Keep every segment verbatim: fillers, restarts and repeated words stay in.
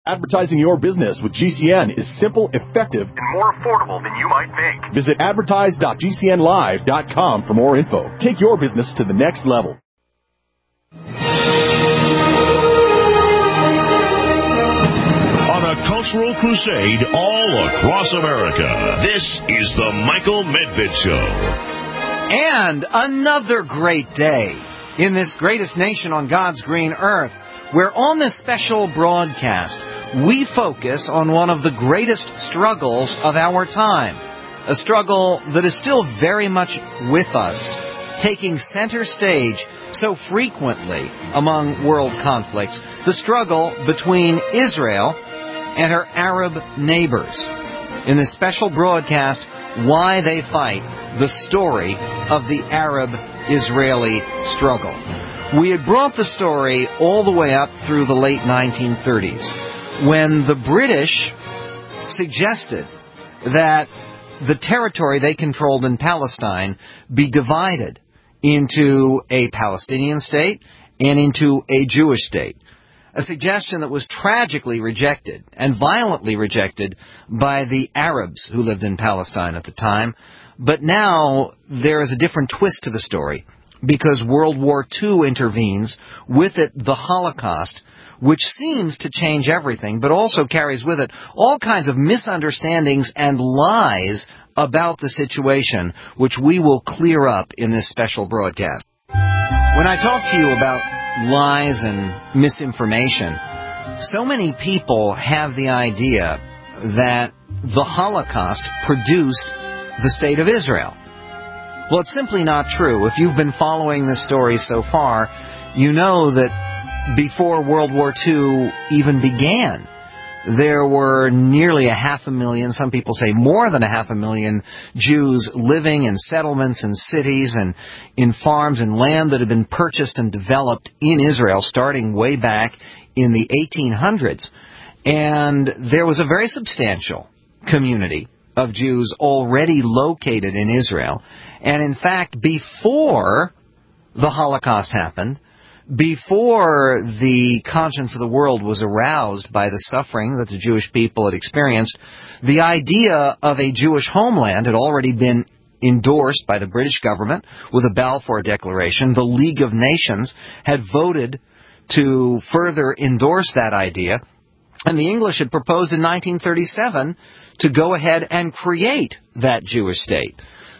Advertising your business with G C N is simple, effective, and more affordable than you might think. Visit advertise dot g c n live dot com for more info. Take your business to the next level. On a cultural crusade all across America, this is the Michael Medved Show. And another great day in this greatest nation on God's green earth, where on this special broadcast, we focus on one of the greatest struggles of our time. A struggle that is still very much with us, taking center stage so frequently among world conflicts. The struggle between Israel and her Arab neighbors. In this special broadcast, Why They Fight, the story of the Arab-Israeli struggle. We had brought the story all the way up through the late nineteen thirties, when the British suggested that the territory they controlled in Palestine be divided into a Palestinian state and into a Jewish state. A suggestion that was tragically rejected and violently rejected by the Arabs who lived in Palestine at the time. But now there is a different twist to the story, because World War Two intervenes, with it the Holocaust, which seems to change everything, but also carries with it all kinds of misunderstandings and lies about the situation, which we will clear up in this special broadcast. When I talk to you about lies and misinformation, so many people have the idea that the Holocaust produced the State of Israel. Well, it's simply not true. If you've been following this story so far, you know that before World War Two even began, there were nearly a half a million, some people say more than a half a million, Jews living in settlements and cities and in farms and land that had been purchased and developed in Israel starting way back in the eighteen hundreds. And there was a very substantial community of Jews already located in Israel. And in fact, before the Holocaust happened, before the conscience of the world was aroused by the suffering that the Jewish people had experienced, the idea of a Jewish homeland had already been endorsed by the British government with a Balfour Declaration. The League of Nations had voted to further endorse that idea, and the English had proposed in nineteen thirty-seven to go ahead and create that Jewish state.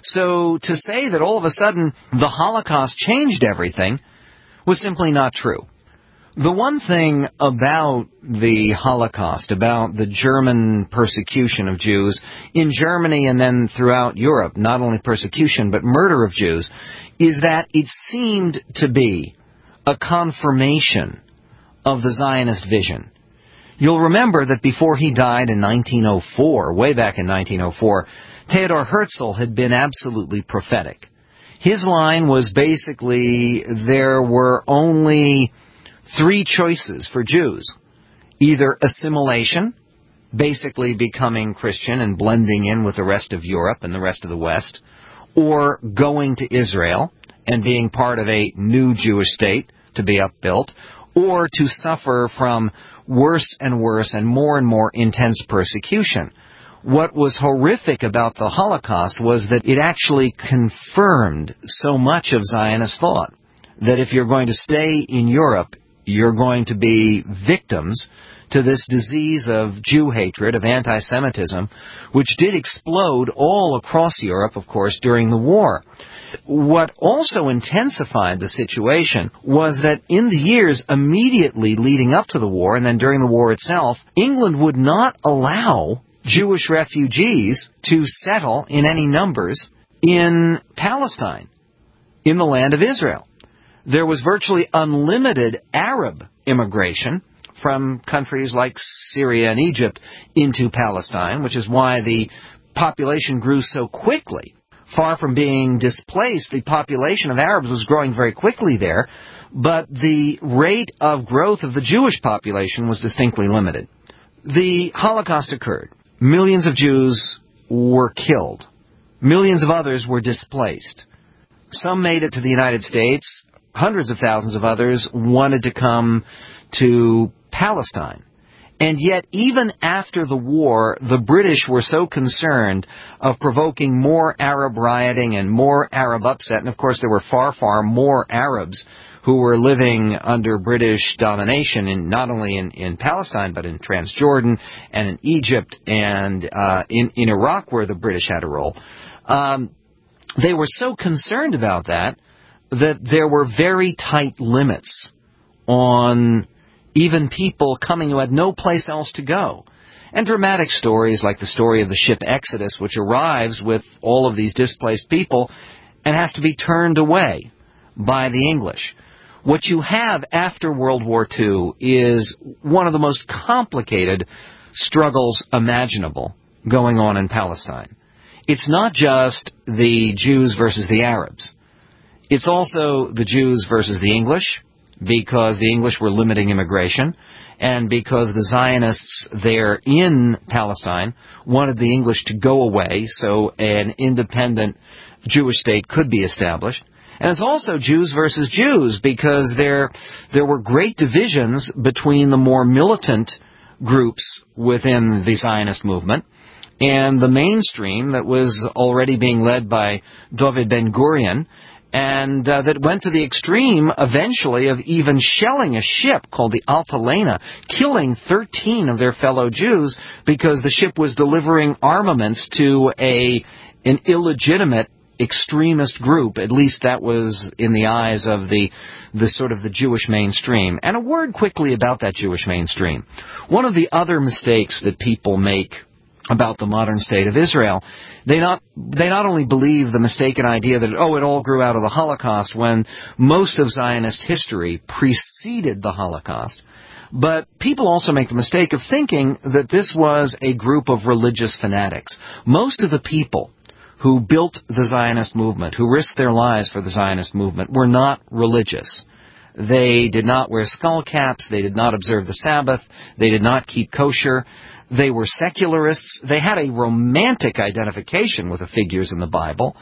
So to say that all of a sudden the Holocaust changed everything was simply not true. The one thing about the Holocaust, about the German persecution of Jews in Germany and then throughout Europe, not only persecution but murder of Jews, is that it seemed to be a confirmation of the Zionist vision. You'll remember that before he died in nineteen oh four, way back in nineteen oh four, Theodor Herzl had been absolutely prophetic. His line was basically there were only three choices for Jews. Either assimilation, basically becoming Christian and blending in with the rest of Europe and the rest of the West, or going to Israel and being part of a new Jewish state to be upbuilt, or to suffer from worse and worse and more and more intense persecution. What was horrific about the Holocaust was that it actually confirmed so much of Zionist thought, that if you're going to stay in Europe, you're going to be victims to this disease of Jew hatred, of anti-Semitism, which did explode all across Europe, of course, during the war. What also intensified the situation was that in the years immediately leading up to the war, and then during the war itself, England would not allow Jewish refugees to settle in any numbers in Palestine, in the land of Israel. There was virtually unlimited Arab immigration from countries like Syria and Egypt into Palestine, which is why the population grew so quickly. Far from being displaced, the population of Arabs was growing very quickly there, but the rate of growth of the Jewish population was distinctly limited. The Holocaust occurred. Millions of Jews were killed. Millions of others were displaced. Some made it to the United States. Hundreds of thousands of others wanted to come to Palestine. And yet, even after the war, the British were so concerned of provoking more Arab rioting and more Arab upset, and of course there were far, far more Arabs who were living under British domination, in not only in, in Palestine, but in Transjordan and in Egypt and uh, in, in Iraq, where the British had a role. Um, they were so concerned about that that there were very tight limits on even people coming who had no place else to go. And dramatic stories like the story of the ship Exodus, which arrives with all of these displaced people and has to be turned away by the English. What you have after World War Two is one of the most complicated struggles imaginable going on in Palestine. It's not just the Jews versus the Arabs. It's also the Jews versus the English, because the English were limiting immigration, and because the Zionists there in Palestine wanted the English to go away so an independent Jewish state could be established. And it's also Jews versus Jews, because there there were great divisions between the more militant groups within the Zionist movement and the mainstream that was already being led by David Ben-Gurion, and uh, that went to the extreme eventually of even shelling a ship called the Altalena, killing thirteen of their fellow Jews because the ship was delivering armaments to a an illegitimate extremist group. At least that was in the eyes of the the sort of the Jewish mainstream. And a word quickly about that Jewish mainstream. One of the other mistakes that people make about the modern state of Israel, they not they not only believe the mistaken idea that, oh, it all grew out of the Holocaust, when most of Zionist history preceded the Holocaust, but people also make the mistake of thinking that this was a group of religious fanatics. Most of the people who built the Zionist movement, who risked their lives for the Zionist movement, were not religious. They did not wear skull caps, they did not observe the Sabbath, they did not keep kosher. They were secularists. They had a romantic identification with the figures in the Bible,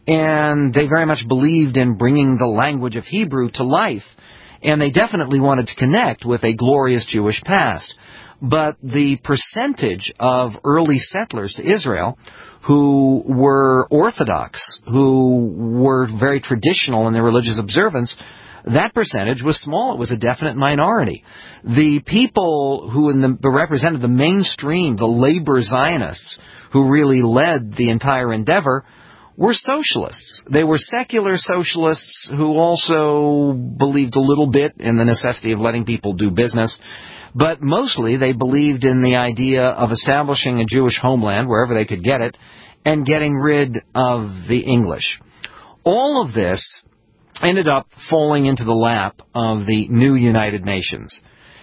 and they very much believed in bringing the language of Hebrew to life, and they definitely wanted to connect with a glorious Jewish past. But the percentage of early settlers to Israel who were Orthodox, who were very traditional in their religious observance, that percentage was small. It was a definite minority. The people who in the, represented the mainstream, the labor Zionists, who really led the entire endeavor, were socialists. They were secular socialists who also believed a little bit in the necessity of letting people do business, but mostly they believed in the idea of establishing a Jewish homeland wherever they could get it and getting rid of the English. All of this ended up falling into the lap of the new United Nations.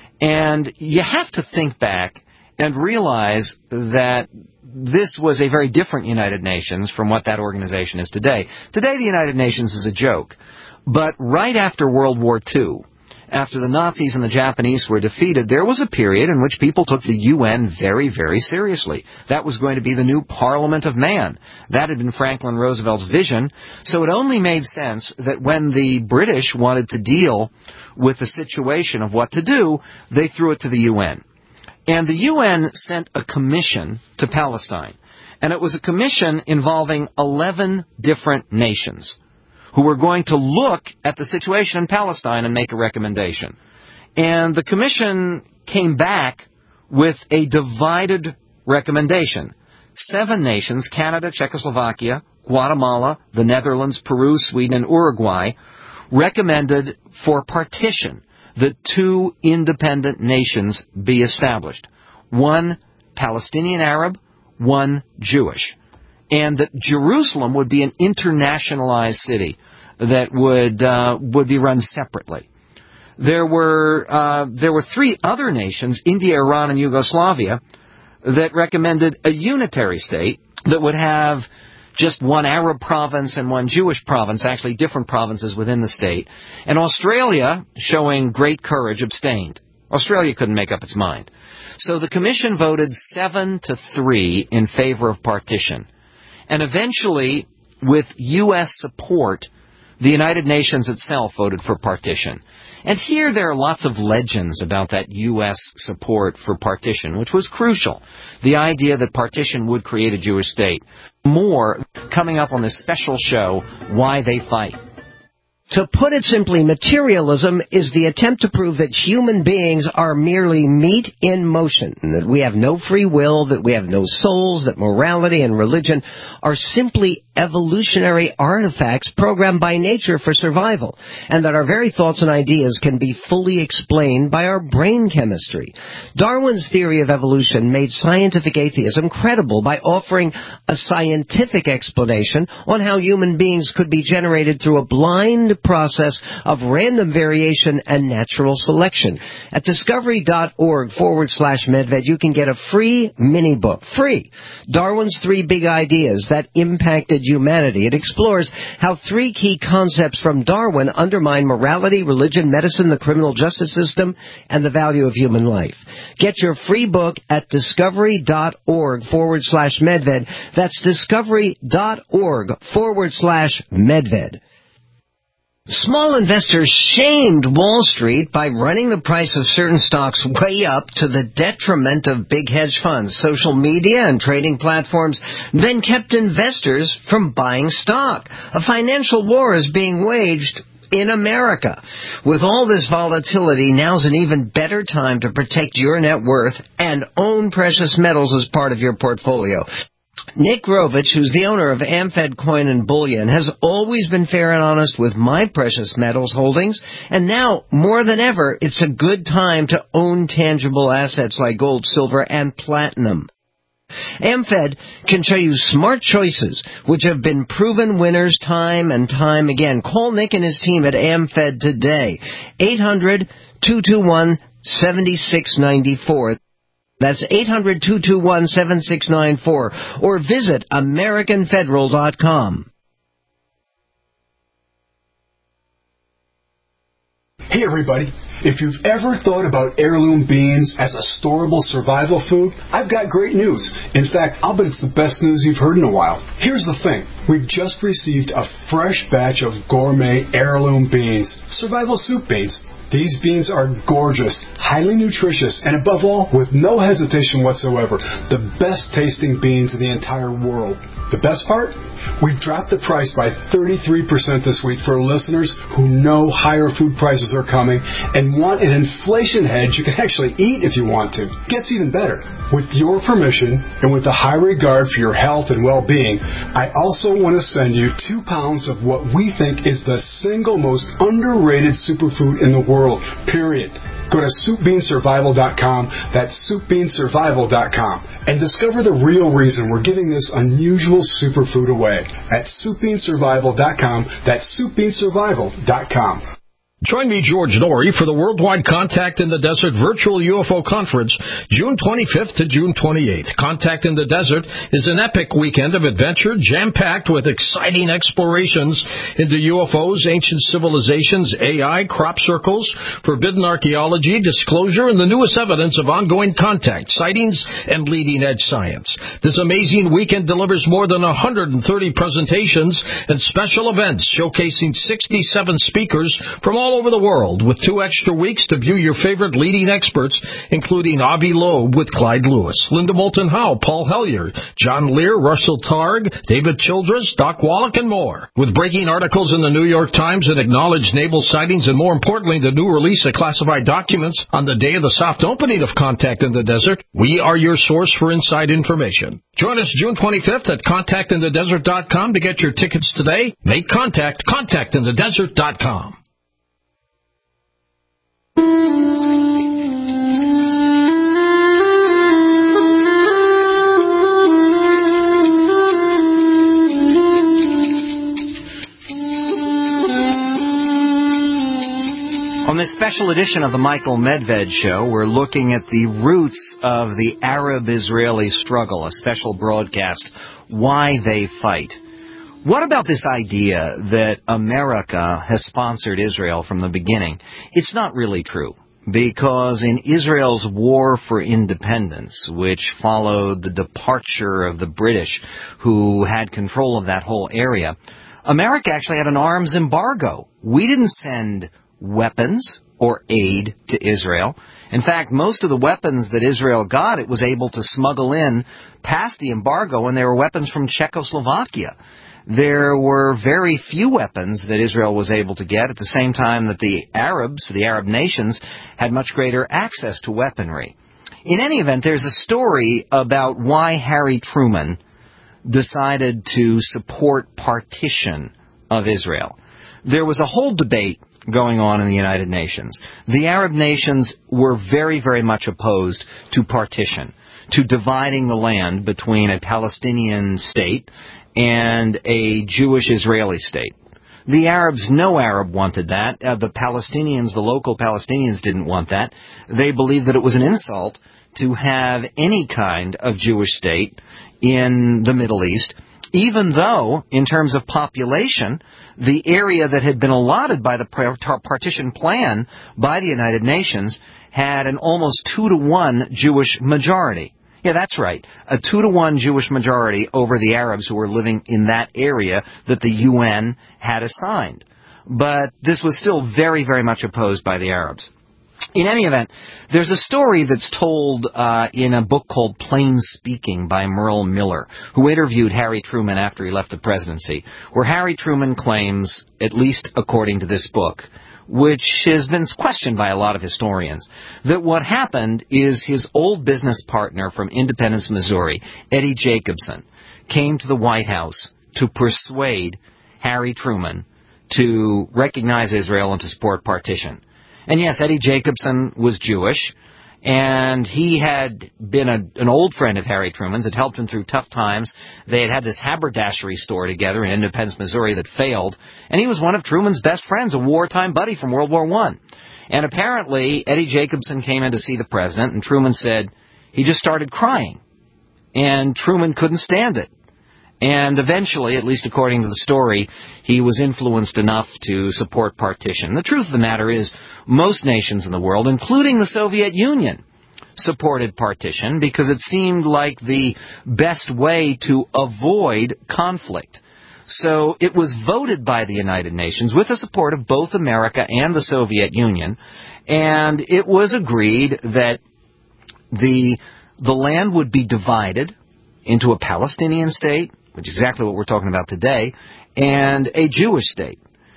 And you have to think back and realize that this was a very different United Nations from what that organization is today. Today, the United Nations is a joke. But right after World War Two, after the Nazis and the Japanese were defeated, there was a period in which people took the U N very, very seriously. That was going to be the new Parliament of Man. That had been Franklin Roosevelt's vision. So it only made sense that when the British wanted to deal with the situation of what to do, they threw it to the U N. And the U N sent a commission to Palestine. And it was a commission involving eleven different nations who were going to look at the situation in Palestine and make a recommendation. And the commission came back with a divided recommendation. Seven nations, Canada, Czechoslovakia, Guatemala, the Netherlands, Peru, Sweden, and Uruguay, recommended for partition that two independent nations be established. One Palestinian Arab, one Jewish. And that Jerusalem would be an internationalized city that would uh, would be run separately. There were uh, there were three other nations, India, Iran, and Yugoslavia, that recommended a unitary state that would have just one Arab province and one Jewish province, actually different provinces within the state. And Australia, showing great courage, abstained. Australia couldn't make up its mind. So the commission voted seven to three in favor of partition. And eventually, with U S support, the United Nations itself voted for partition. And here there are lots of legends about that U S support for partition, which was crucial. The idea that partition would create a Jewish state. More coming up on this special show, Why They Fight. To put it simply, materialism is the attempt to prove that human beings are merely meat in motion, that we have no free will, that we have no souls, that morality and religion are simply evolutionary artifacts programmed by nature for survival, and that our very thoughts and ideas can be fully explained by our brain chemistry. Darwin's theory of evolution made scientific atheism credible by offering a scientific explanation on how human beings could be generated through a blind process of random variation and natural selection. At discovery.org forward slash medved, you can get a free mini book. Free. Darwin's Three Big Ideas That Impacted Humanity. It explores how three key concepts from Darwin undermine morality, religion, medicine, the criminal justice system, and the value of human life. Get your free book at discovery.org forward slash medved. That's discovery.org forward slash medved. Small investors shamed Wall Street by running the price of certain stocks way up to the detriment of big hedge funds. Social media and trading platforms then kept investors from buying stock. A financial war is being waged in America. With all this volatility, now's an even better time to protect your net worth and own precious metals as part of your portfolio. Nick Grovich, who's the owner of AmFed Coin and Bullion, has always been fair and honest with my precious metals holdings, and now, more than ever, it's a good time to own tangible assets like gold, silver, and platinum. AmFed can show you smart choices, which have been proven winners time and time again. Call Nick and his team at AmFed today, eight hundred, two two one, seven six nine four. That's eight hundred, two two one, seven six nine four, or visit American Federal dot com. Hey everybody, if you've ever thought about heirloom beans as a storable survival food, I've got great news. In fact, I'll bet it's the best news you've heard in a while. Here's the thing. We've just received a fresh batch of gourmet heirloom beans, survival soup beans. These beans are gorgeous, highly nutritious, and above all, with no hesitation whatsoever, the best tasting beans in the entire world. The best part? We've dropped the price by thirty-three percent this week for listeners who know higher food prices are coming and want an inflation hedge you can actually eat if you want to. It gets even better. With your permission and with a high regard for your health and well-being, I also want to send you two pounds of what we think is the single most underrated superfood in the world, period. Go to soup bean survival dot com, that's soup bean survival dot com, and discover the real reason we're giving this unusual superfood away at soup bean survival dot com, that's soup bean survival dot com. Join me, George Norrie, for the Worldwide Contact in the Desert Virtual U F O Conference, June twenty-fifth to June twenty-eighth. Contact in the Desert is an epic weekend of adventure, jam-packed with exciting explorations into U F Os, ancient civilizations, A I, crop circles, forbidden archaeology, disclosure, and the newest evidence of ongoing contact, sightings, and leading-edge science. This amazing weekend delivers more than one hundred thirty presentations and special events showcasing sixty-seven speakers from all over the world, with two extra weeks to view your favorite leading experts, including Avi Loeb with Clyde Lewis, Linda Moulton Howe, Paul Hellyer, John Lear, Russell Targ, David Childress, Doc Wallach, and more. With breaking articles in the New York Times and acknowledged naval sightings, and more importantly, the new release of classified documents on the day of the soft opening of Contact in the Desert, we are your source for inside information. Join us June twenty-fifth at contact in the desert dot com to get your tickets today. Make contact, contact in the desert dot com. On this special edition of the Michael Medved Show, we're looking at the roots of the Arab-Israeli struggle, a special broadcast, Why They Fight. What about this idea that America has sponsored Israel from the beginning? It's not really true, because in Israel's war for independence, which followed the departure of the British, who had control of that whole area, America actually had an arms embargo. We didn't send weapons or aid to Israel. In fact, most of the weapons that Israel got, it was able to smuggle in past the embargo, and they were weapons from Czechoslovakia. There were very few weapons that Israel was able to get at the same time that the Arabs, the Arab nations, had much greater access to weaponry. In any event, there's a story about why Harry Truman decided to support partition of Israel. There was a whole debate going on in the United Nations. The Arab nations were very, very much opposed to partition, to dividing the land between a Palestinian state and a Jewish-Israeli state. The Arabs, no Arab wanted that. Uh, the Palestinians, the local Palestinians didn't want that. They believed that it was an insult to have any kind of Jewish state in the Middle East, even though, in terms of population, the area that had been allotted by the partition plan by the United Nations had an almost two to one Jewish majority. Yeah, that's right. A two to one Jewish majority over the Arabs who were living in that area that the U N had assigned. But this was still very, very much opposed by the Arabs. In any event, there's a story that's told uh, in a book called Plain Speaking by Merle Miller, who interviewed Harry Truman after he left the presidency, where Harry Truman claims, at least according to this book, which has been questioned by a lot of historians, that what happened is his old business partner from Independence, Missouri, Eddie Jacobson, came to the White House to persuade Harry Truman to recognize Israel and to support partition. And yes, Eddie Jacobson was Jewish, and he had been a, an old friend of Harry Truman's, had helped him through tough times. They had had this haberdashery store together in Independence, Missouri that failed, and he was one of Truman's best friends, a wartime buddy from World War One. And apparently, Eddie Jacobson came in to see the president, and Truman said he just started crying, and Truman couldn't stand it. And eventually, at least according to the story, he was influenced enough to support partition. The truth of the matter is, most nations in the world, including the Soviet Union, supported partition because it seemed like the best way to avoid conflict. So it was voted by the United Nations with the support of both America and the Soviet Union, and it was agreed that the the land would be divided into a Palestinian state, which is exactly what we're talking about today, and a Jewish state.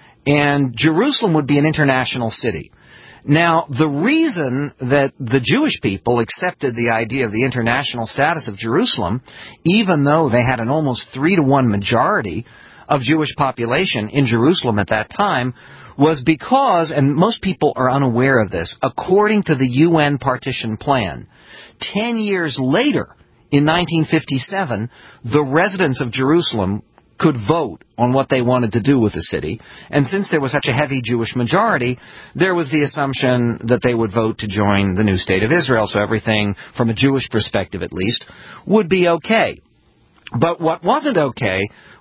And Jerusalem would be an international city. Now, the reason that the Jewish people accepted the idea of the international status of Jerusalem, even though they had an almost three to one majority of Jewish population in Jerusalem at that time, was because, and most people are unaware of this, according to the U N partition plan, ten years later, in nineteen fifty-seven, the residents of Jerusalem could vote on what they wanted to do with the city. And since there was such a heavy Jewish majority, there was the assumption that they would vote to join the new state of Israel, so everything, from a Jewish perspective at least, would be okay. But what wasn't okay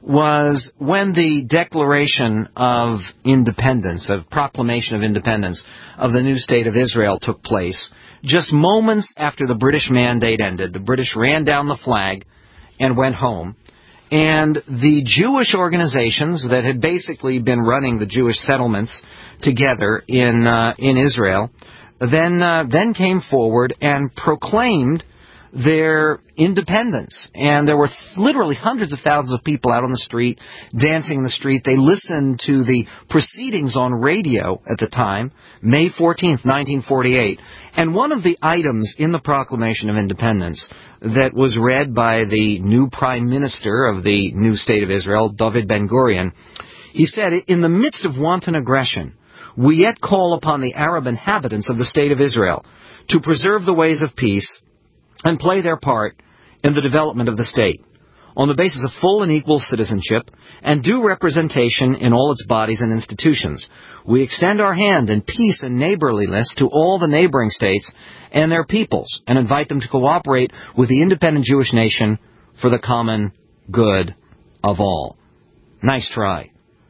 was when the Declaration of Independence, of Proclamation of Independence of the new state of Israel took place. Just moments after the British mandate ended, the British ran down the flag and went home. And the Jewish organizations that had basically been running the Jewish settlements together in uh, in Israel then uh, then came forward and proclaimed their independence. And there were literally hundreds of thousands of people out on the street, dancing in the street. They listened to the proceedings on radio at the time, May fourteenth, nineteen forty-eight. And one of the items in the Proclamation of Independence that was read by the new Prime Minister of the new State of Israel, David Ben-Gurion, he said, "In the midst of wanton aggression, we yet call upon the Arab inhabitants of the State of Israel to preserve the ways of peace and play their part in the development of the state, on the basis of full and equal citizenship and due representation in all its bodies and institutions. We extend our hand in peace and neighborliness to all the neighboring states and their peoples, and invite them to cooperate with the independent Jewish nation for the common good of all." Nice try.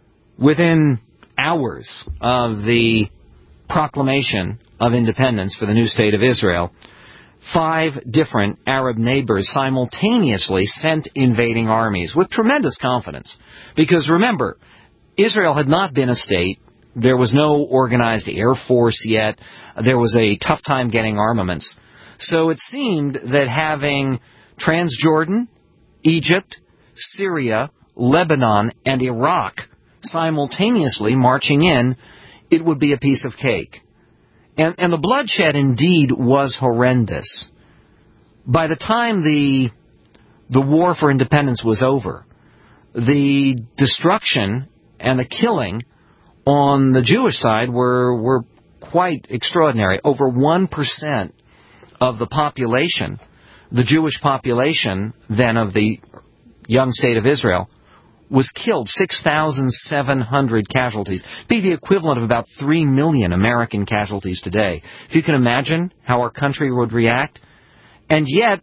Within hours of the proclamation of independence for the new state of Israel, five different Arab neighbors simultaneously sent invading armies with tremendous confidence. Because remember, Israel had not been a state. There was no organized air force yet. There was a tough time getting armaments. So it seemed that having Transjordan, Egypt, Syria, Lebanon, and Iraq simultaneously marching in, it would be a piece of cake. And, and the bloodshed indeed was horrendous. By the time the, the war for independence was over, the destruction and the killing on the Jewish side were, were quite extraordinary. Over one percent of the population, the Jewish population then of the young state of Israel, was killed. six thousand seven hundred casualties. Be the equivalent of about three million American casualties today. If you can imagine how our country would react. And yet,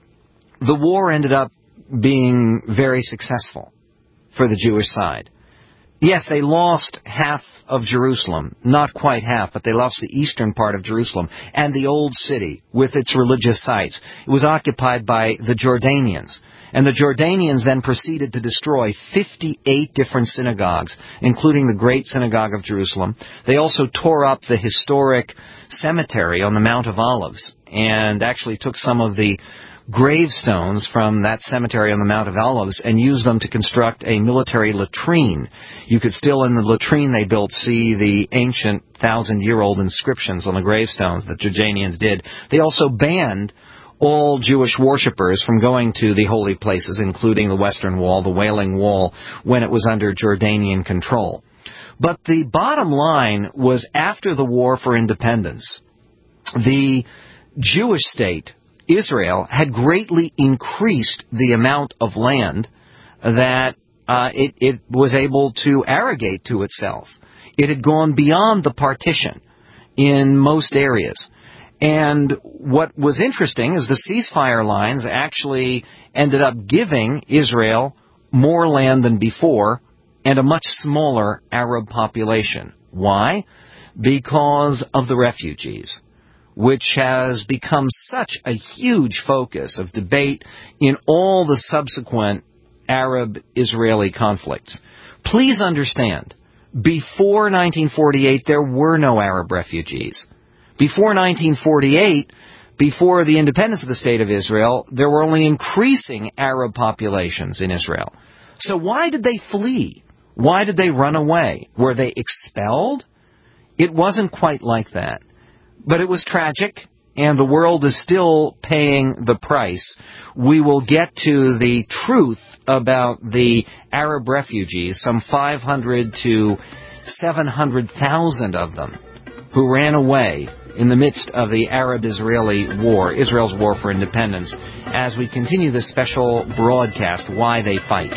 the war ended up being very successful for the Jewish side. Yes, they lost half of Jerusalem. Not quite half, but they lost the eastern part of Jerusalem and the old city with its religious sites. It was occupied by the Jordanians. And the Jordanians then proceeded to destroy fifty-eight different synagogues, including the Great Synagogue of Jerusalem. They also tore up the historic cemetery on the Mount of Olives and actually took some of the gravestones from that cemetery on the Mount of Olives and used them to construct a military latrine. You could still, in the latrine they built, see the ancient thousand-year-old inscriptions on the gravestones that Jordanians did. They also banned all Jewish worshippers from going to the holy places, including the Western Wall, the Wailing Wall, when it was under Jordanian control. But the bottom line was, after the war for independence, the Jewish state, Israel, had greatly increased the amount of land that uh, it, it was able to arrogate to itself. It had gone beyond the partition in most areas. And what was interesting is the ceasefire lines actually ended up giving Israel more land than before and a much smaller Arab population. Why? Because of the refugees, which has become such a huge focus of debate in all the subsequent Arab-Israeli conflicts. Please understand, before nineteen forty-eight, there were no Arab refugees. Before nineteen forty-eight, before the independence of the State of Israel, there were only increasing Arab populations in Israel. So why did they flee? Why did they run away? Were they expelled? It wasn't quite like that. But it was tragic, and the world is still paying the price. We will get to the truth about the Arab refugees, some five hundred to seven hundred thousand of them, who ran away in the midst of the Arab-Israeli war, Israel's war for independence, as we continue this special broadcast, Why They Fight.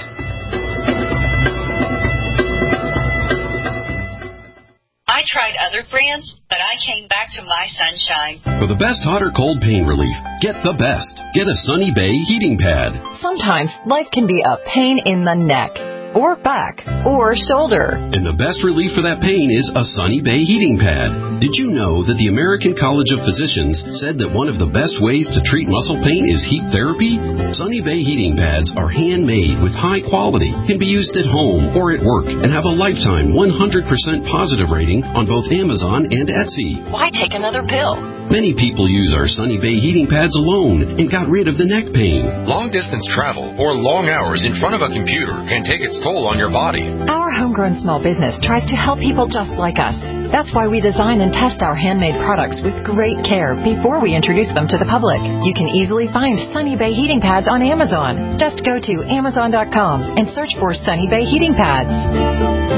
I tried other brands, but I came back to My Sunshine. For the best hot or cold pain relief, get the best. Get a Sunny Bay heating pad. Sometimes life can be a pain in the neck, or back, or shoulder. And the best relief for that pain is a Sunny Bay heating pad. Did you know that the American College of Physicians said that one of the best ways to treat muscle pain is heat therapy? Sunny Bay heating pads are handmade with high quality, can be used at home or at work, and have a lifetime one hundred percent positive rating on both Amazon and Etsy. Why take another pill? Many people use our Sunny Bay heating pads alone and got rid of the neck pain. Long-distance travel or long hours in front of a computer can take its toll on your body. Our homegrown small business tries to help people just like us. That's why we design and test our handmade products with great care before we introduce them to the public. You can easily find Sunny Bay heating pads on Amazon. Just go to amazon dot com and search for Sunny Bay heating pads.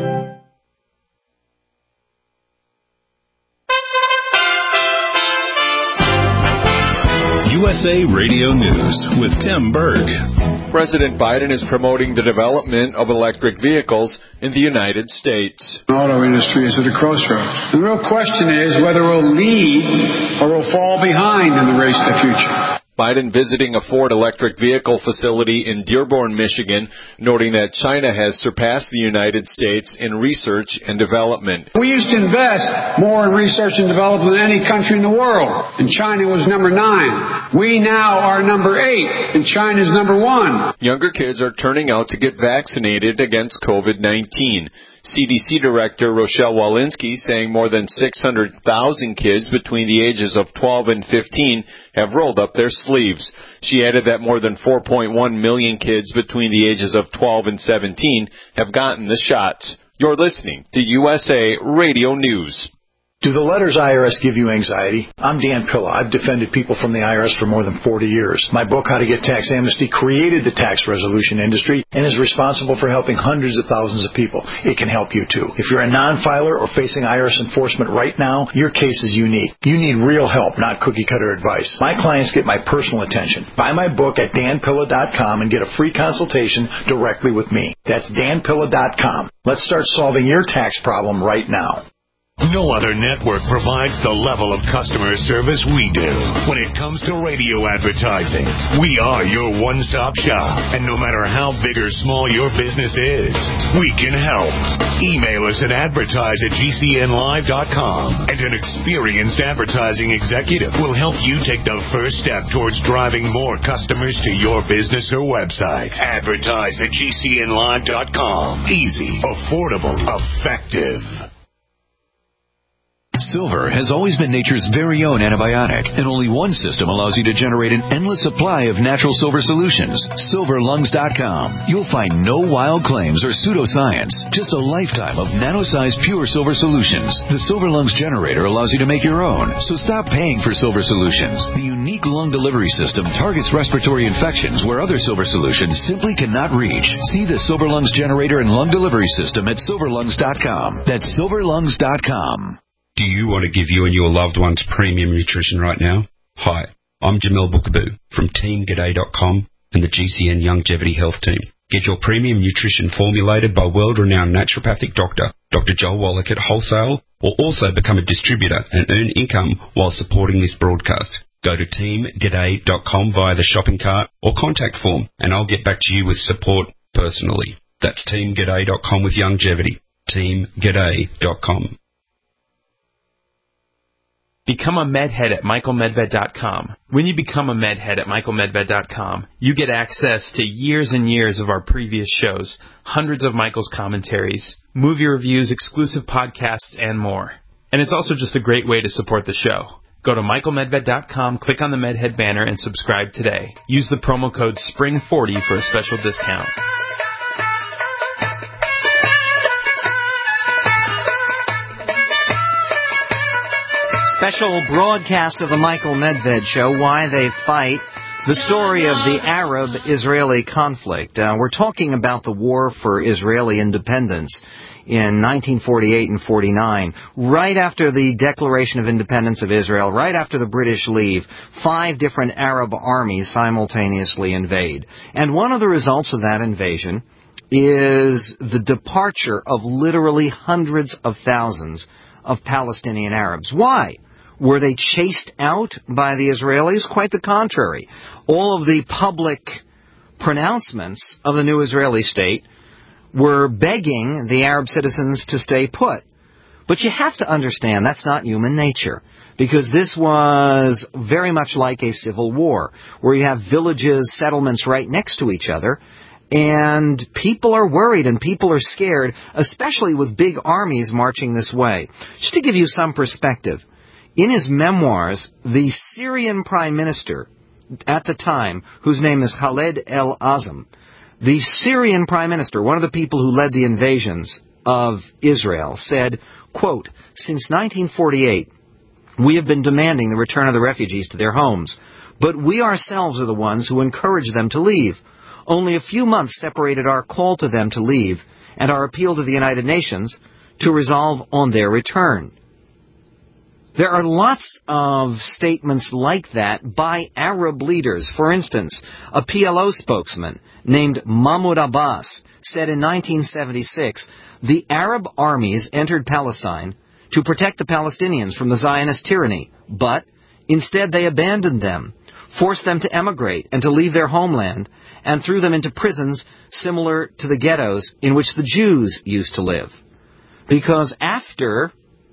U S A Radio News with Tim Berg. President Biden is promoting the development of electric vehicles in the United States. The auto industry is at a crossroads. The real question is whether we'll lead or we'll fall behind in the race to the future. Biden visiting a Ford electric vehicle facility in Dearborn, Michigan, noting that China has surpassed the United States in research and development. We used to invest more in research and development than any country in the world, and China was number nine. We now are number eight, and China's number one. Younger kids are turning out to get vaccinated against COVID nineteen. C D C Director Rochelle Walensky saying more than six hundred thousand kids between the ages of twelve and fifteen have rolled up their sleeves. She added that more than four point one million kids between the ages of twelve and seventeen have gotten the shots. You're listening to U S A Radio News. Do the letters I R S give you anxiety? I'm Dan Pilla. I've defended people from the I R S for more than forty years. My book, How to Get Tax Amnesty, created the tax resolution industry and is responsible for helping hundreds of thousands of people. It can help you, too. If you're a non-filer or facing I R S enforcement right now, your case is unique. You need real help, not cookie-cutter advice. My clients get my personal attention. Buy my book at dan pilla dot com and get a free consultation directly with me. That's dan pilla dot com. Let's start solving your tax problem right now. No other network provides the level of customer service we do. When it comes to radio advertising, we are your one-stop shop. And no matter how big or small your business is, we can help. Email us at advertise at g c n live dot com, and an experienced advertising executive will help you take the first step towards driving more customers to your business or website. Advertise at g c n live dot com. Easy, affordable, effective. Silver has always been nature's very own antibiotic, and only one system allows you to generate an endless supply of natural silver solutions. silver lungs dot com. You'll find no wild claims or pseudoscience, just a lifetime of nano-sized pure silver solutions. The Silver Lungs generator allows you to make your own, so stop paying for silver solutions. The unique lung delivery system targets respiratory infections where other silver solutions simply cannot reach. See the Silver Lungs generator and lung delivery system at silver lungs dot com. That's silver lungs dot com. Do you want to give you and your loved ones premium nutrition right now? Hi, I'm Jamel Bookaboo from team g'day dot com and the G C N Longevity Health Team. Get your premium nutrition formulated by world-renowned naturopathic doctor, Doctor Joel Wallach at wholesale, or also become a distributor and earn income while supporting this broadcast. Go to team g'day dot com via the shopping cart or contact form, and I'll get back to you with support personally. That's team g'day dot com with longevity. team g'day dot com. Become a MedHead at michael medved dot com. When you become a MedHead at michael medved dot com, you get access to years and years of our previous shows, hundreds of Michael's commentaries, movie reviews, exclusive podcasts, and more. And it's also just a great way to support the show. Go to michael medved dot com, click on the MedHead banner, and subscribe today. Use the promo code spring forty for a special discount. Special broadcast of the Michael Medved Show, Why They Fight, the story of the Arab-Israeli conflict. Uh, we're talking about the war for Israeli independence in nineteen forty-eight and forty-nine. Right after the Declaration of Independence of Israel, right after the British leave, five different Arab armies simultaneously invade. And one of the results of that invasion is the departure of literally hundreds of thousands of Palestinian Arabs. Why? Were they chased out by the Israelis? Quite the contrary. All of the public pronouncements of the new Israeli state were begging the Arab citizens to stay put. But you have to understand that's not human nature, because this was very much like a civil war, where you have villages, settlements right next to each other, and people are worried and people are scared, especially with big armies marching this way. Just to give you some perspective, in his memoirs, the Syrian prime minister at the time, whose name is Khaled el-Azam, the Syrian prime minister, one of the people who led the invasions of Israel, said, quote, "Since nineteen forty-eight, we have been demanding the return of the refugees to their homes, but we ourselves are the ones who encourage them to leave. Only a few months separated our call to them to leave and our appeal to the United Nations to resolve on their return." There are lots of statements like that by Arab leaders. For instance, a P L O spokesman named Mahmoud Abbas said in nineteen seventy-six, the Arab armies entered Palestine to protect the Palestinians from the Zionist tyranny, but instead they abandoned them. forced them to emigrate and to leave their homeland, and threw them into prisons similar to the ghettos in which the Jews used to live. Because after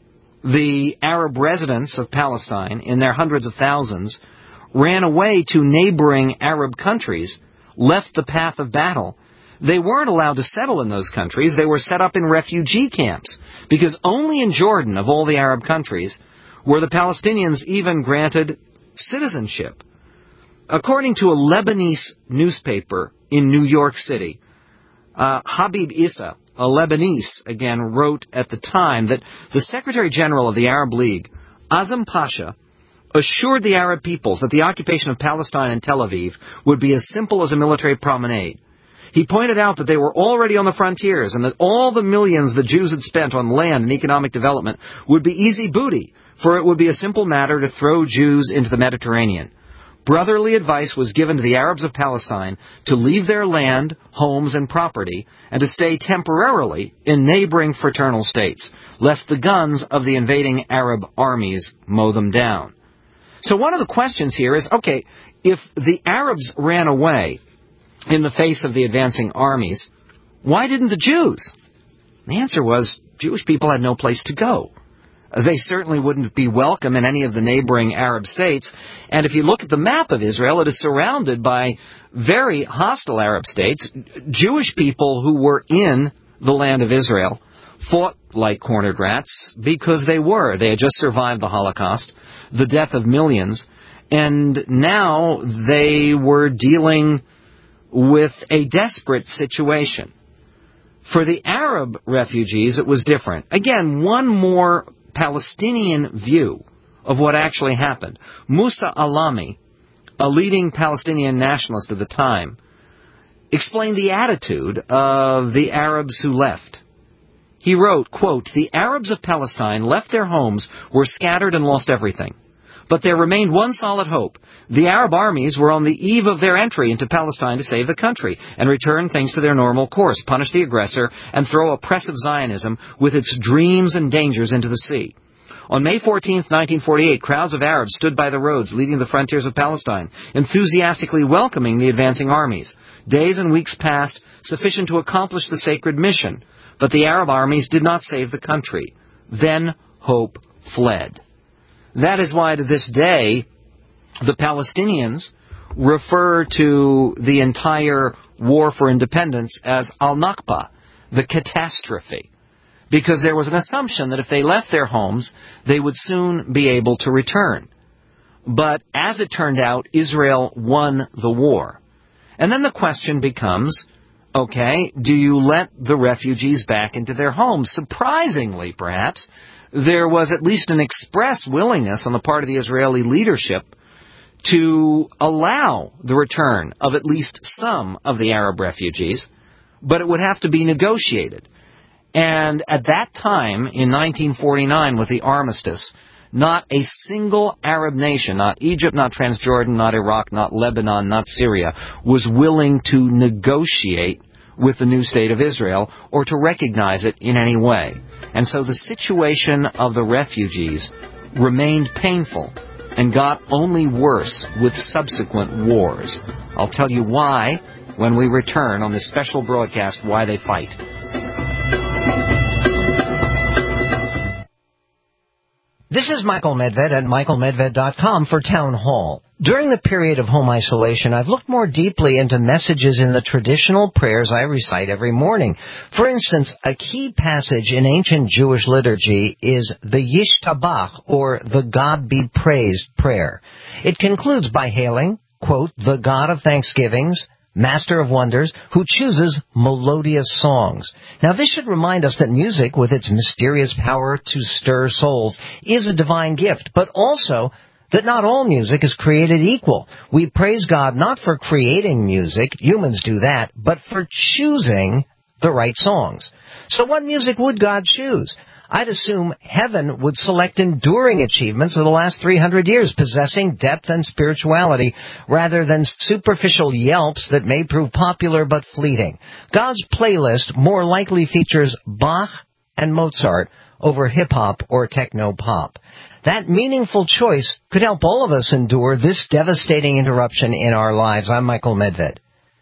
the Arab residents of Palestine, in their hundreds of thousands, ran away to neighboring Arab countries, left the path of battle, they weren't allowed to settle in those countries. They were set up in refugee camps, because only in Jordan, of all the Arab countries, were the Palestinians even granted citizenship. According to a Lebanese newspaper in New York City, uh, Habib Issa, a Lebanese, again, wrote at the time that the Secretary General of the Arab League, Azam Pasha, assured the Arab peoples that the occupation of Palestine and Tel Aviv would be as simple as a military promenade. He pointed out that they were already on the frontiers and that all the millions the Jews had spent on land and economic development would be easy booty, for it would be a simple matter to throw Jews into the Mediterranean. Brotherly advice was given to the Arabs of Palestine to leave their land, homes, and property, and to stay temporarily in neighboring fraternal states, lest the guns of the invading Arab armies mow them down. So one of the questions here is, okay, if the Arabs ran away in the face of the advancing armies, why didn't the Jews? The answer was, Jewish people had no place to go. They certainly wouldn't be welcome in any of the neighboring Arab states. And if you look at the map of Israel, it is surrounded by very hostile Arab states. Jewish people who were in the land of Israel fought like cornered rats because they were. They had just survived the Holocaust, the death of millions, and now they were dealing with a desperate situation. For the Arab refugees, it was different. Again, one more Palestinian view of what actually happened. Musa Alami, a leading Palestinian nationalist of the time, explained the attitude of the Arabs who left. He wrote, quote, "The Arabs of Palestine left their homes, were scattered and lost everything. But there remained one solid hope. The Arab armies were on the eve of their entry into Palestine to save the country and return things to their normal course, punish the aggressor, and throw oppressive Zionism with its dreams and dangers into the sea. On May fourteenth, nineteen forty-eight, crowds of Arabs stood by the roads leading the frontiers of Palestine, enthusiastically welcoming the advancing armies. Days and weeks passed, sufficient to accomplish the sacred mission, but the Arab armies did not save the country. Then hope fled." That is why to this day, the Palestinians refer to the entire war for independence as Al-Nakba, the catastrophe, because there was an assumption that if they left their homes, they would soon be able to return. But as it turned out, Israel won the war. And then the question becomes, okay, do you let the refugees back into their homes? Surprisingly, perhaps, there was at least an express willingness on the part of the Israeli leadership to allow the return of at least some of the Arab refugees, but it would have to be negotiated. And at that time, in nineteen forty-nine, with the armistice, not a single Arab nation, not Egypt, not Transjordan, not Iraq, not Lebanon, not Syria, was willing to negotiate with the new state of Israel or to recognize it in any way. And so the situation of the refugees remained painful and got only worse with subsequent wars. I'll tell you why when we return on this special broadcast, Why They Fight. This is Michael Medved at michael medved dot com for Town Hall. During the period of home isolation, I've looked more deeply into messages in the traditional prayers I recite every morning. For instance, a key passage in ancient Jewish liturgy is the Yishtabach, or the God be praised prayer. It concludes by hailing, quote, the God of thanksgivings, Master of wonders, who chooses melodious songs. Now, this should remind us that music, with its mysterious power to stir souls, is a divine gift, but also that not all music is created equal. We praise God not for creating music, humans do that, but for choosing the right songs. So what music would God choose? I'd assume heaven would select enduring achievements of the last three hundred years, possessing depth and spirituality, rather than superficial yelps that may prove popular but fleeting. God's playlist more likely features Bach and Mozart over hip-hop or techno-pop. That meaningful choice could help all of us endure this devastating interruption in our lives. I'm Michael Medved.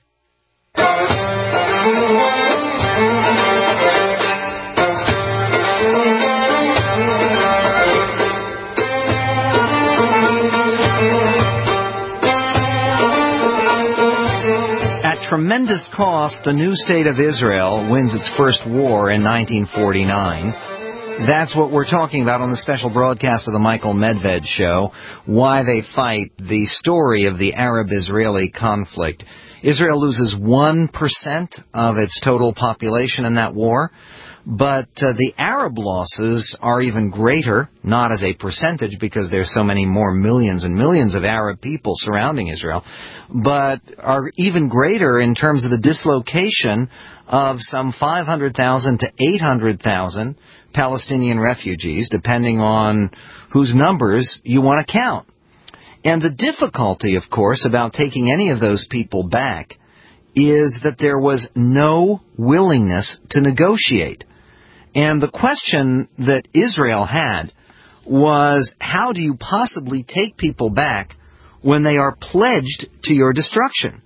Tremendous cost, the new state of Israel wins its first war in nineteen forty-nine. That's what we're talking about on the special broadcast of the Michael Medved Show, Why They Fight, the story of the Arab-Israeli conflict. Israel loses one percent of its total population in that war, but uh, the Arab losses are even greater, not as a percentage because there's so many more millions and millions of Arab people surrounding Israel, but are even greater in terms of the dislocation of some five hundred thousand to eight hundred thousand Palestinian refugees, depending on whose numbers you want to count. And the difficulty, of course, about taking any of those people back is that there was no willingness to negotiate. And the question that Israel had was, how do you possibly take people back when they are pledged to your destruction?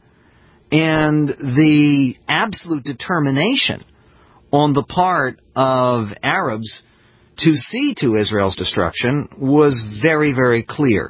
And the absolute determination on the part of Arabs to see to Israel's destruction was very, very clear.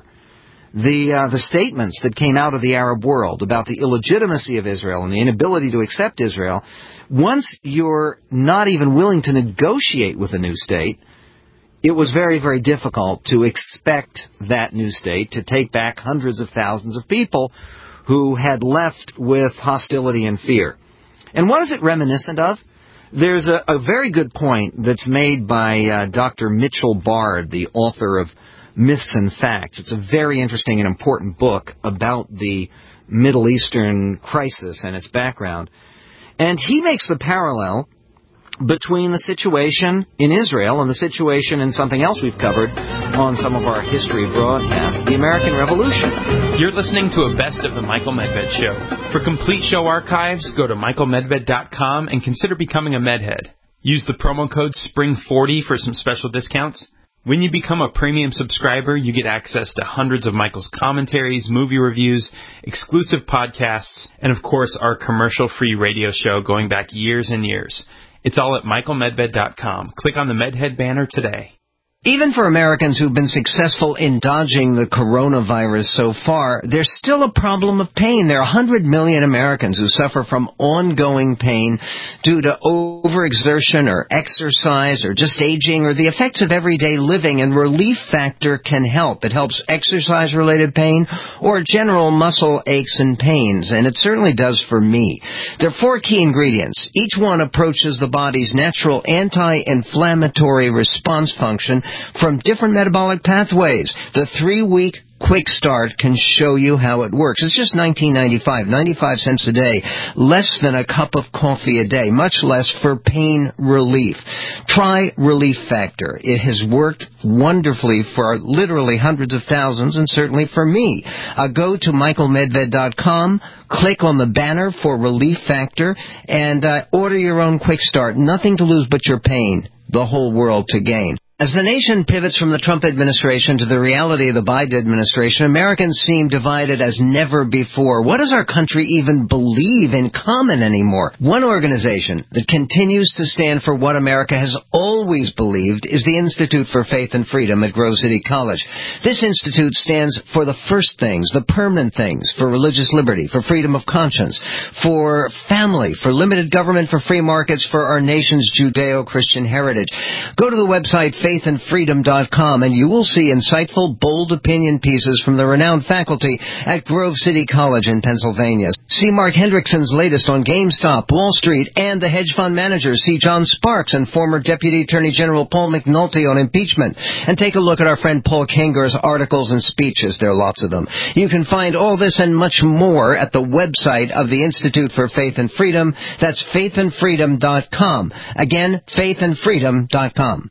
The uh, the statements that came out of the Arab world about the illegitimacy of Israel and the inability to accept Israel, once you're not even willing to negotiate with a new state, it was very, very difficult to expect that new state to take back hundreds of thousands of people who had left with hostility and fear. And what is it reminiscent of? There's a, a very good point that's made by uh, Doctor Mitchell Bard, the author of Myths and Facts. It's a very interesting and important book about the Middle Eastern crisis and its background. And he makes the parallel between the situation in Israel and the situation in something else we've covered on some of our history broadcasts, the American Revolution. You're listening to a best of the Michael Medved Show. For complete show archives, go to michael medved dot com and consider becoming a Medhead. Use the promo code spring forty for some special discounts. When you become a premium subscriber, you get access to hundreds of Michael's commentaries, movie reviews, exclusive podcasts, and of course our commercial-free radio show going back years and years. It's all at michael medved dot com. Click on the Medhead banner today. Even for Americans who've been successful in dodging the coronavirus so far, there's still a problem of pain. There are one hundred million Americans who suffer from ongoing pain due to overexertion or exercise or just aging or the effects of everyday living, and Relief Factor can help. It helps exercise-related pain or general muscle aches and pains, and it certainly does for me. There are four key ingredients. Each one approaches the body's natural anti-inflammatory response function from different metabolic pathways. The three-week Quick Start can show you how it works. It's just nineteen ninety-five, ninety-five cents a day, less than a cup of coffee a day, much less for pain relief. Try Relief Factor. It has worked wonderfully for literally hundreds of thousands, and certainly for me. Uh, go to michael medved dot com, click on the banner for Relief Factor, and uh, order your own Quick Start. Nothing to lose but your pain. The whole world to gain. As the nation pivots from the Trump administration to the reality of the Biden administration, Americans seem divided as never before. What does our country even believe in common anymore? One organization that continues to stand for what America has always believed is the Institute for Faith and Freedom at Grove City College. This institute stands for the first things, the permanent things, for religious liberty, for freedom of conscience, for family, for limited government, for free markets, for our nation's Judeo-Christian heritage. Go to the website faith and freedom dot com, and you will see insightful, bold opinion pieces from the renowned faculty at Grove City College in Pennsylvania. See Mark Hendrickson's latest on GameStop, Wall Street, and the hedge fund managers. See John Sparks and former Deputy Attorney General Paul McNulty on impeachment. And take a look at our friend Paul Kanger's articles and speeches. There are lots of them. You can find all this and much more at the website of the Institute for Faith and Freedom. That's faith and freedom dot com. Again, faith and freedom dot com.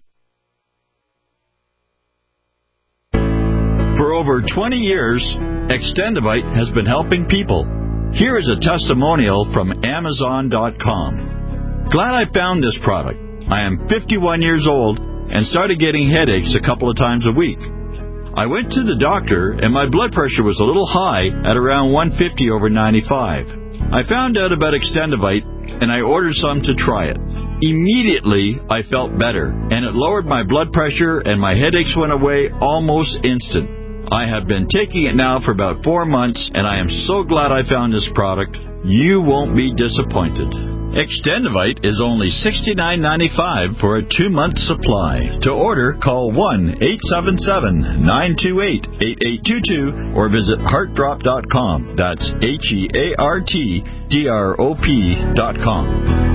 For over twenty years, Extendivite has been helping people. Here is a testimonial from amazon dot com. Glad I found this product. I am fifty-one years old and started getting headaches a couple of times a week. I went to the doctor, and my blood pressure was a little high at around one fifty over ninety-five. I found out about Extendivite, and I ordered some to try it. Immediately, I felt better, and it lowered my blood pressure, and my headaches went away almost instant. I have been taking it now for about four months, and I am so glad I found this product. You won't be disappointed. Extendivite is only sixty-nine ninety-five for a two-month supply. To order, call one eight seven seven, nine two eight, eight eight two two or visit heart drop dot com. That's H E A R T D R O P dot com.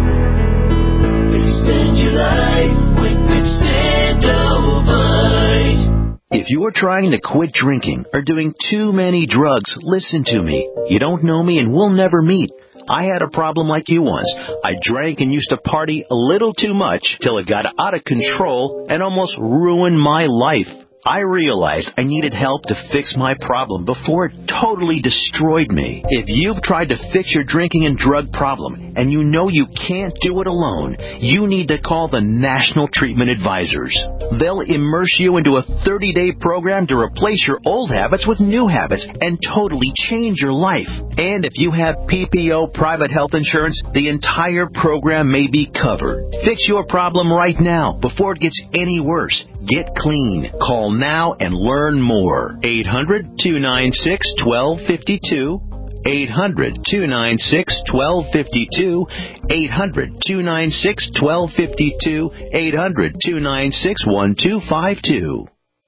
Extend your life with Extendivite. If you are trying to quit drinking or doing too many drugs, listen to me. You don't know me and we'll never meet. I had a problem like you once. I drank and used to party a little too much till it got out of control and almost ruined my life. I realized I needed help to fix my problem before it totally destroyed me. If you've tried to fix your drinking and drug problem and you know you can't do it alone, you need to call the National Treatment Advisors. They'll immerse you into a thirty-day program to replace your old habits with new habits and totally change your life. And if you have P P O private health insurance, the entire program may be covered. Fix your problem right now before it gets any worse. Get clean. Call now and learn more. eight hundred, two nine six, one two five two. eight hundred, two nine six, one two five two. eight hundred, two nine six, one two five two. eight hundred, two nine six, one two five two.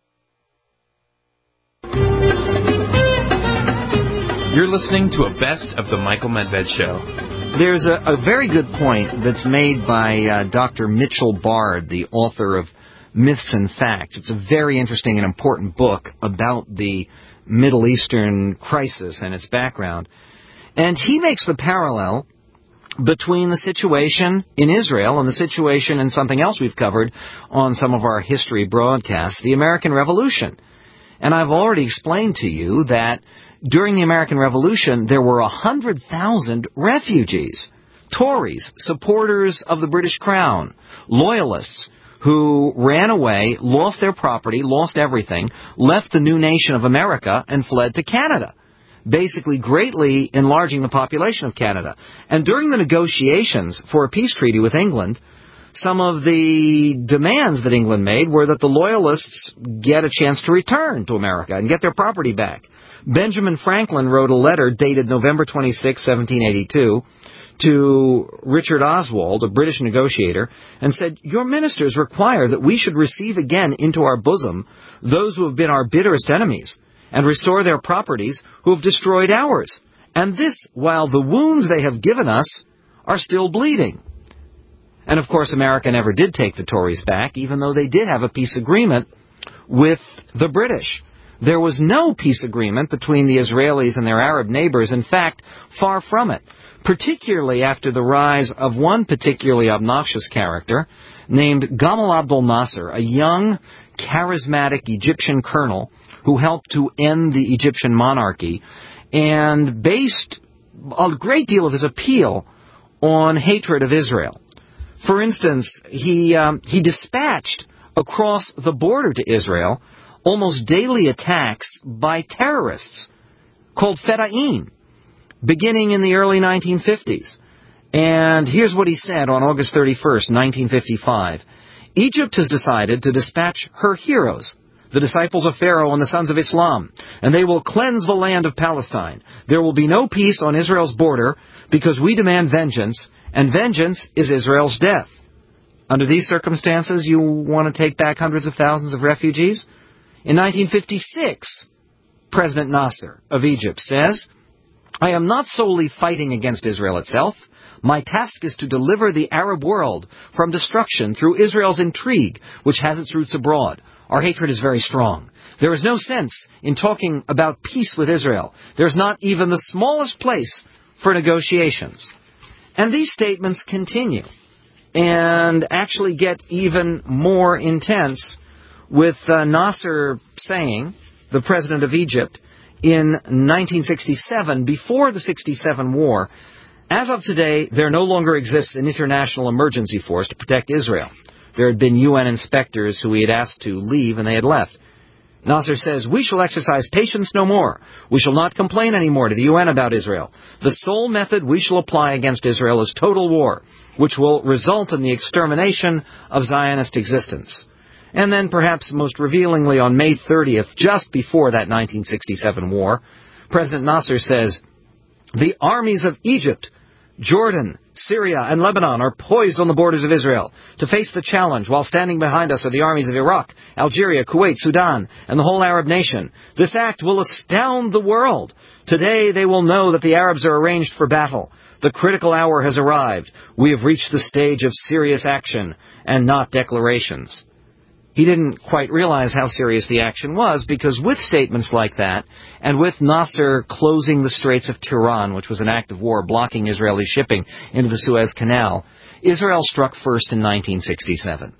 You're listening to a Best of the Michael Medved Show. There's a, a very good point that's made by uh, Doctor Mitchell Bard, the author of Myths and Facts. It's a very interesting and important book about the Middle Eastern crisis and its background. And he makes the parallel between the situation in Israel and the situation in something else we've covered on some of our history broadcasts, the American Revolution. And I've already explained to you that during the American Revolution, there were one hundred thousand refugees, Tories, supporters of the British Crown, loyalists, who ran away, lost their property, lost everything, left the new nation of America, and fled to Canada, basically greatly enlarging the population of Canada. And during the negotiations for a peace treaty with England, some of the demands that England made were that the Loyalists get a chance to return to America and get their property back. Benjamin Franklin wrote a letter dated November twenty-sixth, seventeen eighty-two, to Richard Oswald, a British negotiator, and said, "Your ministers require that we should receive again into our bosom those who have been our bitterest enemies, and restore their properties who have destroyed ours, and this while the wounds they have given us are still bleeding." And of course, America never did take the Tories back, even though they did have a peace agreement with the British. There was no peace agreement between the Israelis and their Arab neighbors. In fact, far from it, particularly after the rise of one particularly obnoxious character named Gamal Abdel Nasser, a young, charismatic Egyptian colonel who helped to end the Egyptian monarchy and based a great deal of his appeal on hatred of Israel. For instance, he um, he dispatched across the border to Israel almost daily attacks by terrorists called Fedayeen, beginning in the early nineteen fifties. And here's what he said on August thirty-first, nineteen fifty-five. "Egypt has decided to dispatch her heroes, the disciples of Pharaoh and the sons of Islam, and they will cleanse the land of Palestine. There will be no peace on Israel's border because we demand vengeance, and vengeance is Israel's death." Under these circumstances, you want to take back hundreds of thousands of refugees? In nineteen fifty-six, President Nasser of Egypt says, "I am not solely fighting against Israel itself. My task is to deliver the Arab world from destruction through Israel's intrigue, which has its roots abroad. Our hatred is very strong. There is no sense in talking about peace with Israel. There's not even the smallest place for negotiations." And these statements continue and actually get even more intense, with uh, Nasser saying, the president of Egypt, in nineteen sixty-seven, before the sixty-seven war, "As of today, there no longer exists an international emergency force to protect Israel." There had been U N inspectors who he had asked to leave, and they had left. Nasser says, we shall exercise patience no more. We shall not complain any more to the U N about Israel. The sole method we shall apply against Israel is total war, which will result in the extermination of Zionist existence. And then, perhaps most revealingly, on May thirtieth, just before that nineteen sixty-seven war, President Nasser says, the armies of Egypt, Jordan, Syria, and Lebanon are poised on the borders of Israel to face the challenge, while standing behind us are the armies of Iraq, Algeria, Kuwait, Sudan, and the whole Arab nation. This act will astound the world. Today they will know that the Arabs are arranged for battle. The critical hour has arrived. We have reached the stage of serious action and not declarations. He didn't quite realize how serious the action was, because with statements like that, and with Nasser closing the Straits of Tiran, which was an act of war blocking Israeli shipping into the Suez Canal, Israel struck first in nineteen sixty-seven.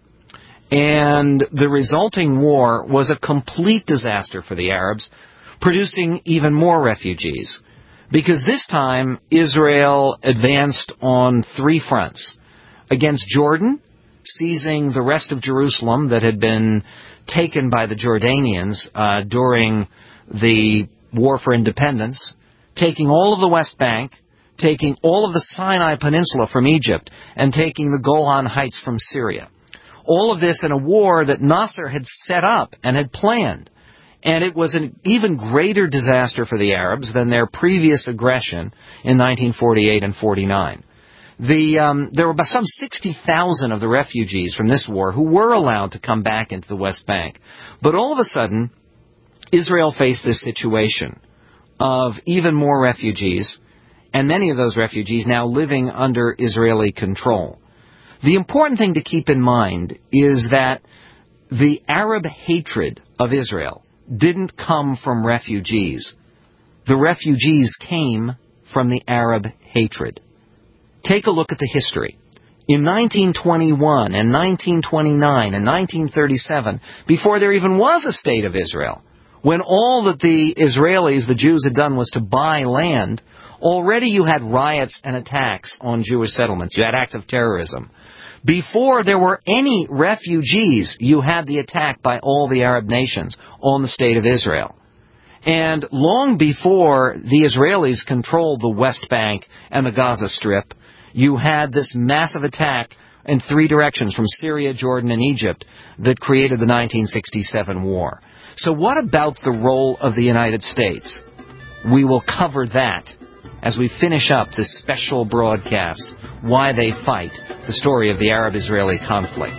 And the resulting war was a complete disaster for the Arabs, producing even more refugees. Because this time, Israel advanced on three fronts. Against Jordan, seizing the rest of Jerusalem that had been taken by the Jordanians uh, during the War for Independence, taking all of the West Bank, taking all of the Sinai Peninsula from Egypt, and taking the Golan Heights from Syria. All of this in a war that Nasser had set up and had planned. And it was an even greater disaster for the Arabs than their previous aggression in nineteen forty-eight and forty-nine. The, um, there were about some sixty thousand of the refugees from this war who were allowed to come back into the West Bank. But all of a sudden, Israel faced this situation of even more refugees, and many of those refugees now living under Israeli control. The important thing to keep in mind is that the Arab hatred of Israel didn't come from refugees. The refugees came from the Arab hatred. Take a look at the history. In nineteen twenty-one and nineteen twenty-nine and nineteen thirty-seven, before there even was a state of Israel, when all that the Israelis, the Jews, had done was to buy land, already you had riots and attacks on Jewish settlements. You had acts of terrorism. Before there were any refugees, you had the attack by all the Arab nations on the state of Israel. And long before the Israelis controlled the West Bank and the Gaza Strip, you had this massive attack in three directions from Syria, Jordan, and Egypt that created the nineteen sixty-seven war. So what about the role of the United States? We will cover that as we finish up this special broadcast, Why They Fight, the story of the Arab-Israeli conflict.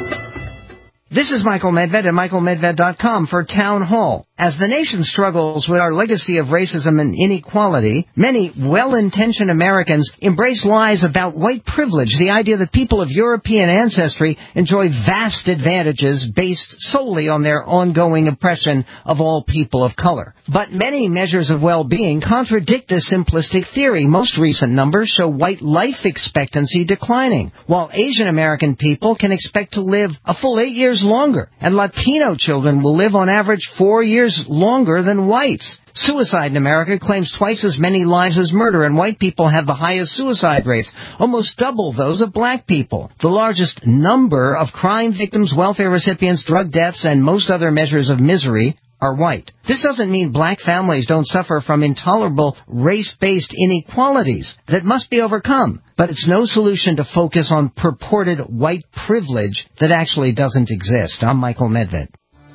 This is Michael Medved at Michael Medved dot com for Town Hall. As the nation struggles with our legacy of racism and inequality, many well-intentioned Americans embrace lies about white privilege, the idea that people of European ancestry enjoy vast advantages based solely on their ongoing oppression of all people of color. But many measures of well-being contradict this simplistic theory. Most recent numbers show white life expectancy declining, while Asian American people can expect to live a full eight years longer, and Latino children will live on average four years longer than whites. Suicide in America claims twice as many lives as murder, and white people have the highest suicide rates, almost double those of black people. The largest number of crime victims, welfare recipients, drug deaths, and most other measures of misery are white. This doesn't mean black families don't suffer from intolerable race-based inequalities that must be overcome, but it's no solution to focus on purported white privilege that actually doesn't exist. I'm Michael Medved.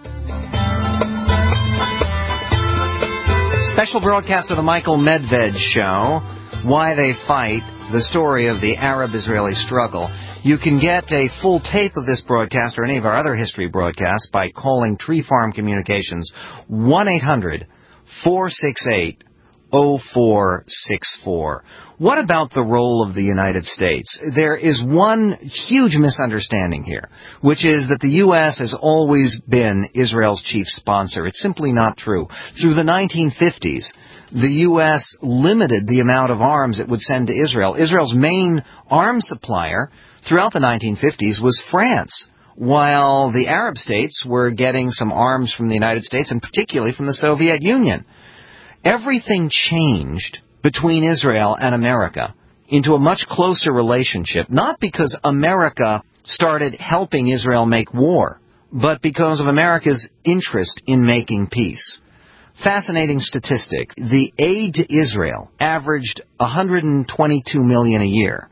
Special broadcast of the Michael Medved Show, Why They Fight, the story of the Arab-Israeli struggle. You can get a full tape of this broadcast or any of our other history broadcasts by calling Tree Farm Communications one eight hundred four six eight oh four six four. What about the role of the United States? There is one huge misunderstanding here, which is that the U S has always been Israel's chief sponsor. It's simply not true. Through the nineteen fifties, the U S limited the amount of arms it would send to Israel. Israel's main arms supplier throughout the nineteen fifties was France, while the Arab states were getting some arms from the United States, and particularly from the Soviet Union. Everything changed between Israel and America into a much closer relationship, not because America started helping Israel make war, but because of America's interest in making peace. Fascinating statistic. The aid to Israel averaged one hundred twenty-two million dollars a year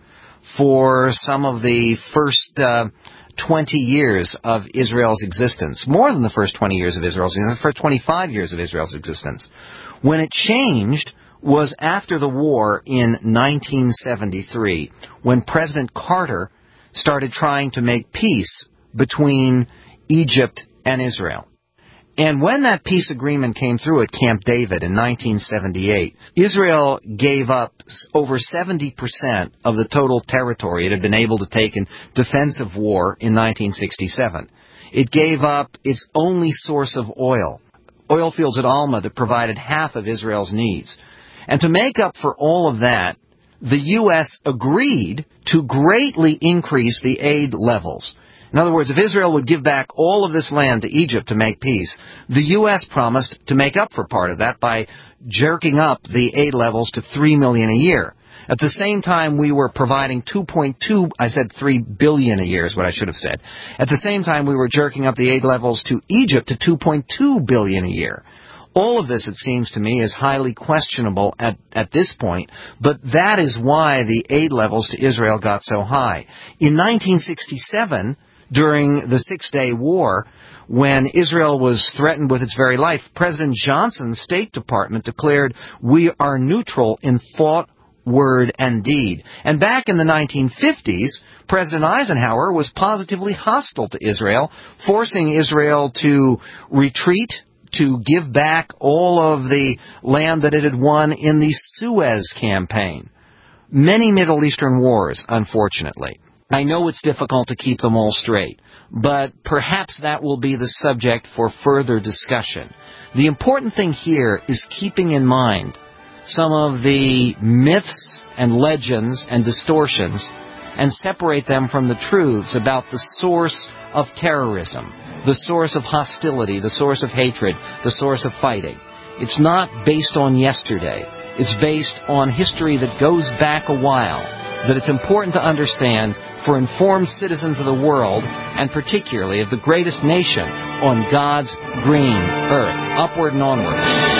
for some of the first uh, twenty years of Israel's existence. More than the first twenty years of Israel's existence, the first twenty-five years of Israel's existence. When it changed was after the war in nineteen seventy-three, when President Carter started trying to make peace between Egypt and Israel. And when that peace agreement came through at Camp David in nineteen seventy-eight, Israel gave up over seventy percent of the total territory it had been able to take in defensive war in nineteen sixty-seven. It gave up its only source of oil, oil fields at Alma that provided half of Israel's needs. And to make up for all of that, the U S agreed to greatly increase the aid levels. In other words, if Israel would give back all of this land to Egypt to make peace, the U S promised to make up for part of that by jerking up the aid levels to three million dollars a year. At the same time, we were providing two point two, I said three billion dollars a year is what I should have said. At the same time, we were jerking up the aid levels to Egypt to two point two billion dollars a year. All of this, it seems to me, is highly questionable at, at this point, but that is why the aid levels to Israel got so high. In nineteen sixty-seven, during the Six-Day War, when Israel was threatened with its very life, President Johnson's State Department declared, "We are neutral in thought, word, and deed." And back in the nineteen fifties, President Eisenhower was positively hostile to Israel, forcing Israel to retreat, to give back all of the land that it had won in the Suez Campaign. Many Middle Eastern wars, unfortunately. I know it's difficult to keep them all straight, but perhaps that will be the subject for further discussion. The important thing here is keeping in mind some of the myths and legends and distortions and separate them from the truths about the source of terrorism, the source of hostility, the source of hatred, the source of fighting. It's not based on yesterday. It's based on history that goes back a while, that it's important to understand for informed citizens of the world, and particularly of the greatest nation on God's green earth. Upward and onward.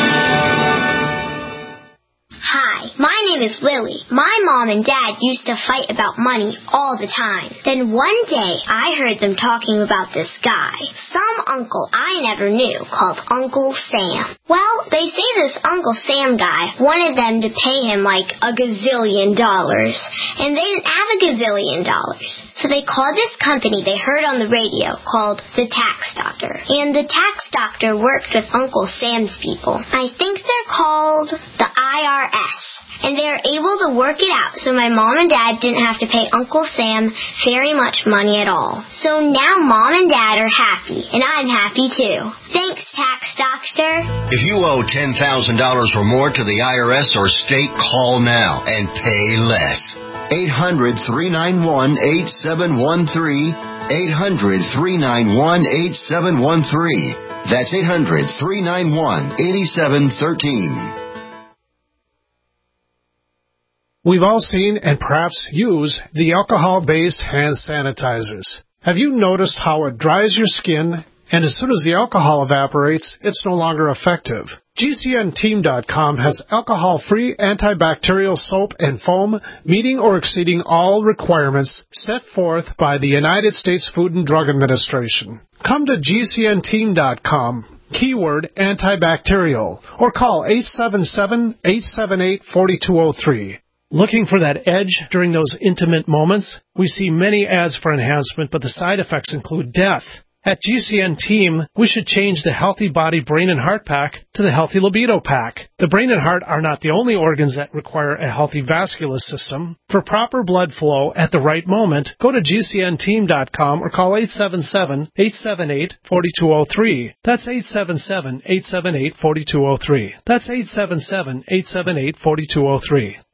Hi, my name is Lily. My mom and dad used to fight about money all the time. Then one day, I heard them talking about this guy, some uncle I never knew, called Uncle Sam. Well, they say this Uncle Sam guy wanted them to pay him like a gazillion dollars, and they didn't have a gazillion dollars. So they called this company they heard on the radio called the Tax Doctor. And the Tax Doctor worked with Uncle Sam's people. I think they're called the I R S. And they were able to work it out so my mom and dad didn't have to pay Uncle Sam very much money at all. So now mom and dad are happy, and I'm happy too. Thanks, Tax Doctor. If you owe ten thousand dollars or more to the I R S or state, call now and pay less. eight hundred, three nine one, eight seven one three. eight hundred, three nine one, eight seven one three. That's eight hundred, three nine one, eight seven one three. We've all seen and perhaps use the alcohol-based hand sanitizers. Have you noticed how it dries your skin, and as soon as the alcohol evaporates, it's no longer effective? G C N team dot com has alcohol-free antibacterial soap and foam meeting or exceeding all requirements set forth by the United States Food and Drug Administration. Come to G C N team dot com, keyword antibacterial, or call eight seven seven, eight seven eight, four two zero three. Looking for that edge during those intimate moments? We see many ads for enhancement, but the side effects include death. At G C N Team, we should change the Healthy Body, Brain, and Heart Pack to the Healthy Libido Pack. The brain and heart are not the only organs that require a healthy vascular system. For proper blood flow at the right moment, go to G C N team dot com or call eight seven seven, eight seven eight, four two zero three. That's eight seven seven, eight seven eight, four two zero three. That's eight seven seven, eight seven eight, four two zero three.